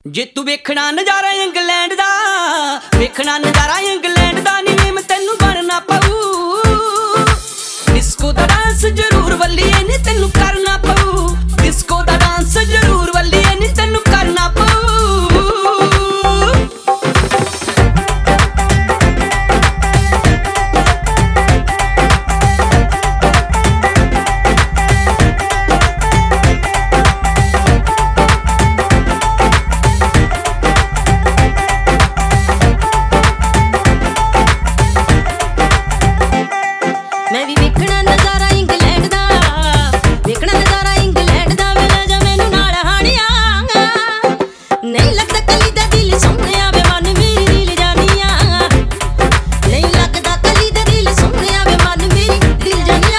ਜੇ ਤੂੰ ਵੇਖਣਾ ਨਜ਼ਾਰਾ ਇੰਗਲੈਂਡ ਦਾ, ਵੇਖਣਾ ਨਜ਼ਾਰਾ ਇੰਗਲੈਂਡ ਦਾ, ਨੀ ਮੇਮ ਤੈਨੂੰ ਬਣਨਾ ਪਊ। ਡਿਸਕੋ ਦਾ ਡਾਂਸ ਜ਼ਰੂਰ ਵੱਲੀਏ ਨੀ ਤੈਨੂੰ ਕਰਨਾ ਪਊ। ਡਿਸਕੋ ਦਾ ਡਾਂਸ ਜ਼ਰੂਰ ਵੱਲੀਏ ਨੀ ਤੈਨੂੰ ਕਰਨਾ ਪਊ। मैं भी वेखना नजारा इंग्लैंड दा, वेखना नजारा इंग्लैंड दा, वे ले जा मैनू नाल हाणिया। नहीं लगदा कली दा दिल सोहणिया, वे मन मेरी दिल जानिया। नहीं लगदा कली दा दिल सोहणिया, वे मन मेरी दिल जानिया।